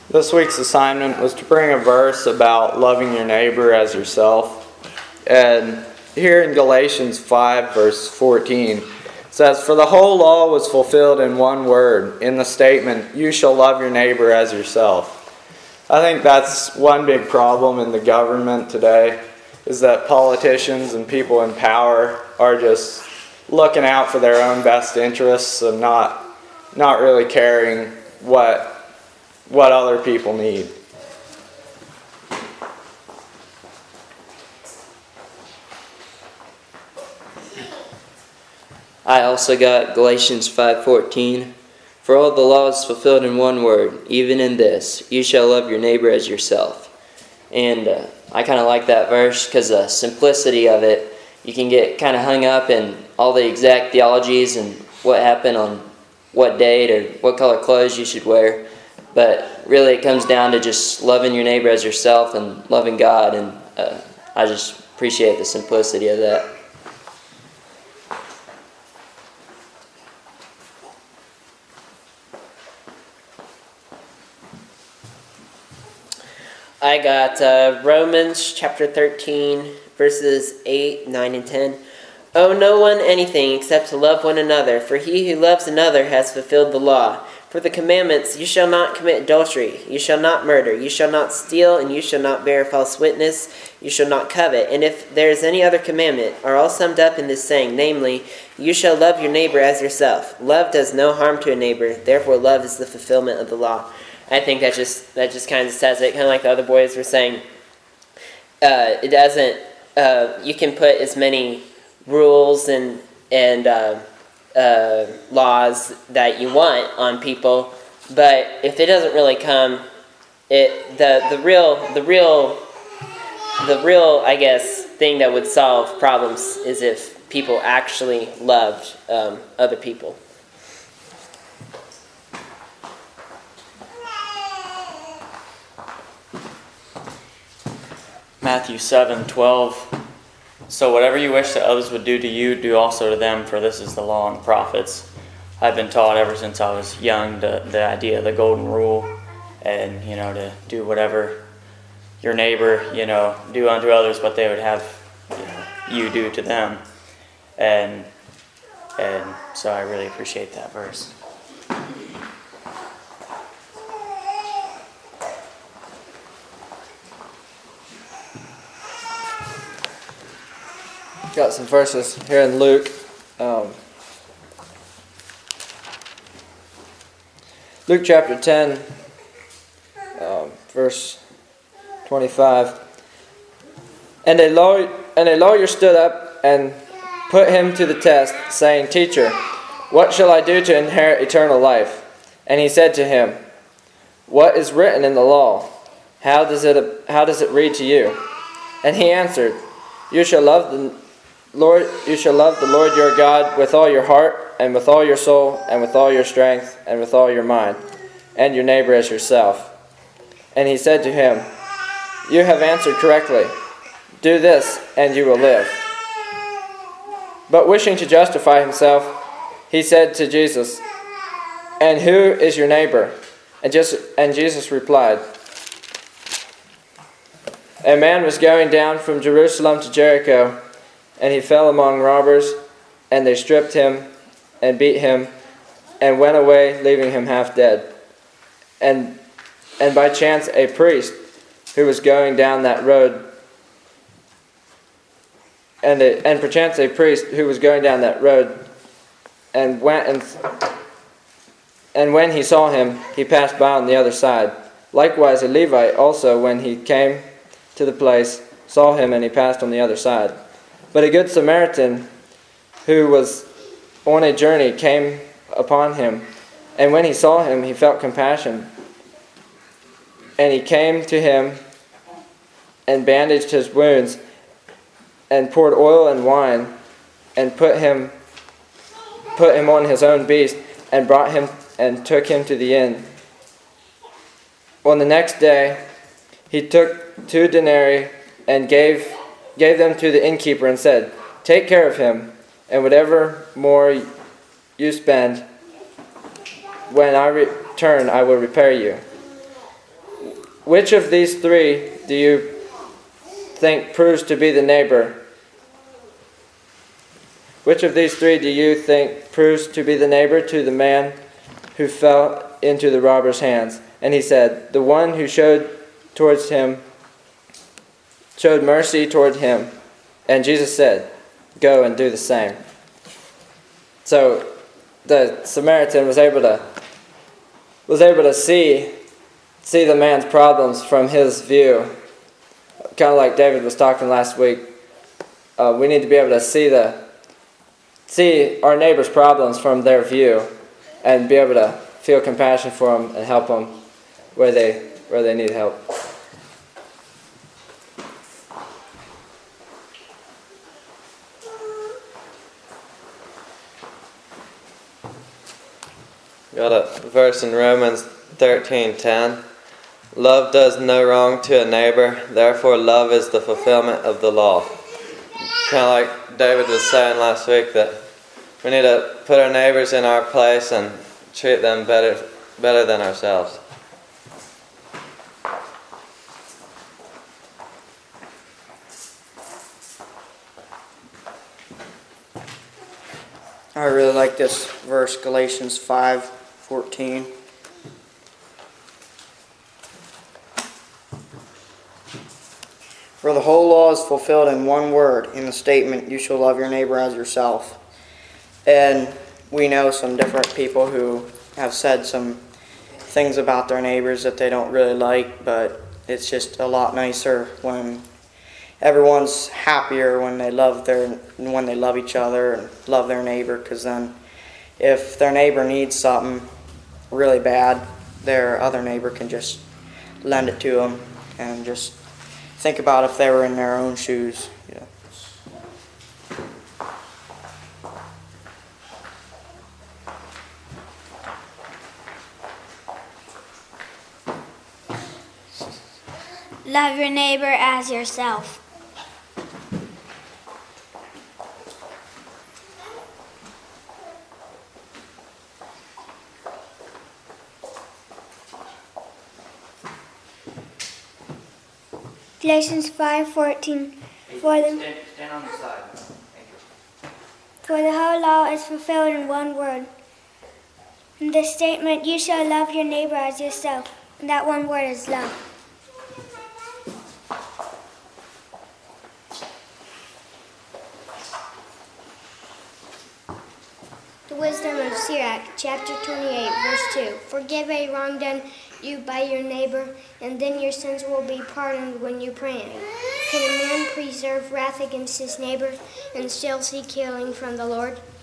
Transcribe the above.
This week's assignment was to bring a verse about loving your neighbor as yourself. And here in Galatians 5, verse 14, it says, "For the whole law was fulfilled in one word, in the statement, 'You shall love your neighbor as yourself.'" I think that's one big problem in the government today, is that politicians and people in power are just looking out for their own best interests and not really caring what other people need. I also got Galatians 5:14. "For all the law is fulfilled in one word, even in this, you shall love your neighbor as yourself." And I kind of like that verse because the simplicity of it. You can get kind of hung up in all the exact theologies and what happened on what date or what color clothes you should wear. But really it comes down to just loving your neighbor as yourself and loving God. And I just appreciate the simplicity of that. I got Romans chapter 13, verses 8, 9, and 10. "Owe no one anything except to love one another, for he who loves another has fulfilled the law. For the commandments, you shall not commit adultery, you shall not murder, you shall not steal, and you shall not bear false witness, you shall not covet. And if there is any other commandment, are all summed up in this saying, namely, you shall love your neighbor as yourself. Love does no harm to a neighbor, therefore love is the fulfillment of the law." I think that just kind of says it, kind of like the other boys were saying. It doesn't. You can put as many rules and laws that you want on people, but if it doesn't really come, the real I guess thing that would solve problems is if people actually loved other people. Matthew 7:12. "So whatever you wish that others would do to you, do also to them, for this is the law and the prophets." I've been taught ever since I was young the idea of the golden rule, and to do whatever your neighbor do unto others what they would have you do to them, and so I really appreciate that verse. Got some verses here in Luke. Luke chapter 10, verse 25. And a lawyer stood up and put him to the test, saying, "Teacher, what shall I do to inherit eternal life?" And he said to him, "What is written in the law? How does it read to you?" And he answered, You shall love the Lord your God with all your heart, and with all your soul, and with all your strength, and with all your mind, and your neighbor as yourself." And he said to him, "You have answered correctly. Do this, and you will live." But wishing to justify himself, he said to Jesus, "And who is your neighbor?" And Jesus replied, "A man was going down from Jerusalem to Jericho, and he fell among robbers, and they stripped him and beat him and went away, leaving him half dead. And by chance a priest who was going down that road, and when he saw him, he passed by on the other side. Likewise a Levite also, when he came to the place, saw him, and he passed on the other side. But a good Samaritan who was on a journey came upon him, and when he saw him, he felt compassion. And he came to him and bandaged his wounds, and poured oil and wine, and put him on his own beast, and brought him and took him to the inn. On the next day, he took 2 denarii and gave them to the innkeeper and said, "Take care of him, and whatever more you spend, when I return, I will repay you." which of these three do you think proves to be the neighbor? Which of these three do you think proves to be the neighbor to the man who fell into the robber's hands? And he said, the one who showed mercy toward him. And Jesus said, go and do the same. So the Samaritan was able to see the man's problems from his view. Kind of like David was talking last week. We need to be able to see our neighbor's problems from their view and be able to feel compassion for them and help them where they need help. Got a verse in Romans 13:10. Love does no wrong to a neighbor, therefore love is the fulfillment of the law. Kind of like David was saying last week, that we need to put our neighbors in our place and treat them better than ourselves. I really like this verse, Galatians 5:14. For the whole law is fulfilled in one word, in the statement, you shall love your neighbor as yourself. And we know some different people who have said some things about their neighbors that they don't really like, but it's just a lot nicer when everyone's happier when they love each other and love their neighbor, because then if their neighbor needs something really bad, their other neighbor can just lend it to them, and just think about if they were in their own shoes. Yeah. Love your neighbor as yourself. Galatians 5:14. Stand on the side. For the whole law is fulfilled in one word. In the statement, you shall love your neighbor as yourself. And that one word is love. The wisdom of Sirach, chapter 28, verse 2. Forgive a wrong done you by your neighbor, and then your sins will be pardoned when you pray. Can a man preserve wrath against his neighbor and still seek healing from the Lord?